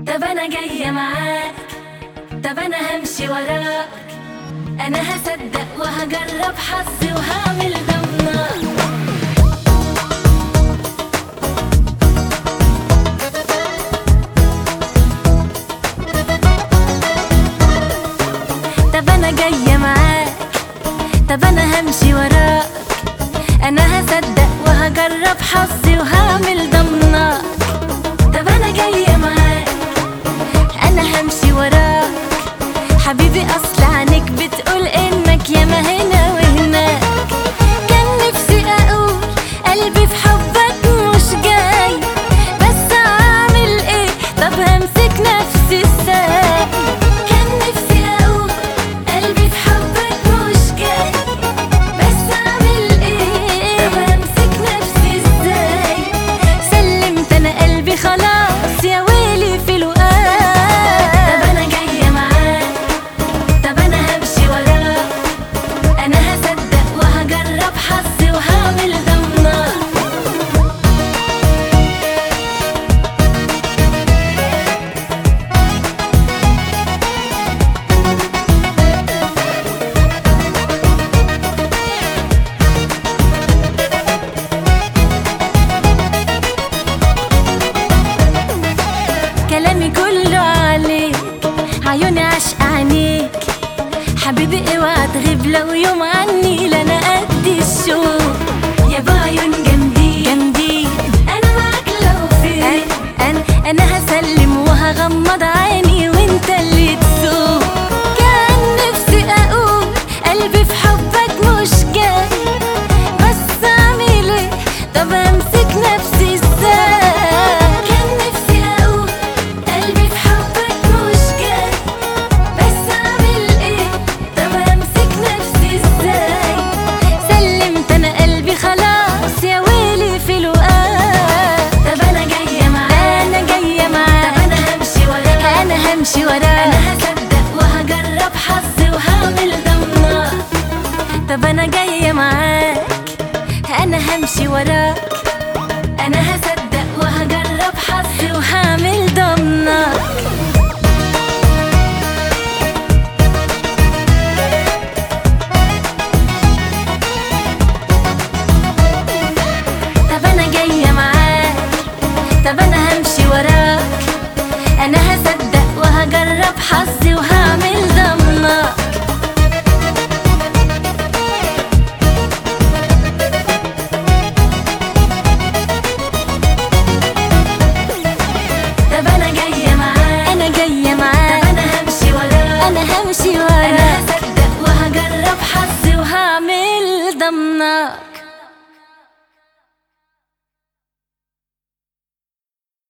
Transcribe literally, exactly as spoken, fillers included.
طب انا جاية معاك، طب انا همشي وراك، انا هصدق وهجرب حظي وهعمل ضمنك. طب انا جاية معاك، طب انا همشي وراك، انا هصدق وهجرب حظي وهعمل ضمنك. طب انا جاية معاك، انا همشي وراك، حبيبي اصل عنك بتقول انك ياما هنا وهناك. كان نفسي اقول قلبي في حبك مش جاي، بس اعمل ايه؟ طب همسك نفسي ازاي؟ كان نفسي اقول قلبي في حبك مش جاي، بس اعمل ايه؟ طب همسك نفسي ازاي؟ سلمت انا قلبي خلاص يا ويلي في الوقت. طب انا جاية معاك، طب انا همشي وراك، انا هصدق وهجرب حظي وهعمل ضمنك. كلامي كله عليك، عيوني عشق عينيك، حبيبي اوعى تغيب لو يوم عني، لا انا قد الشوق. يا بعيون جامدين جامدين، انا معاك لو فين. انا انا هسلم وهغمض عيني وانت اللي تسوق. كان نفسي اقول قلبي في حبك مش جاي، بس اعمل ايه؟ طب امسك نفسي ازاي؟ كان نفسي اقول قلبي في حبك مش جاي، بس اعمل ايه؟ طب امسك نفسي ازاي؟ سلمت انا قلبي خلاص يا ويلي في الوقت. طب انا جاية معاك، انا جاية معاك، طب انا همشي وراك، انا همشي وراك، انا هصدق وهجرب حظي وهعمل ضمنك. طب انا جاية معاك، انا همشي وراك، انا هصدق وهجرب حظي وهعمل ضمنك. طب انا جاية معاك، طب انا همشي وراك، انا هصدق وهجرب حظي وهعمل ضمنك. طب انا جاية معاك، انا جاية معاك، طب انا همشي وراك، انا همشي وراك، انا هصدق وهجرب حظي وهعمل ضمنك.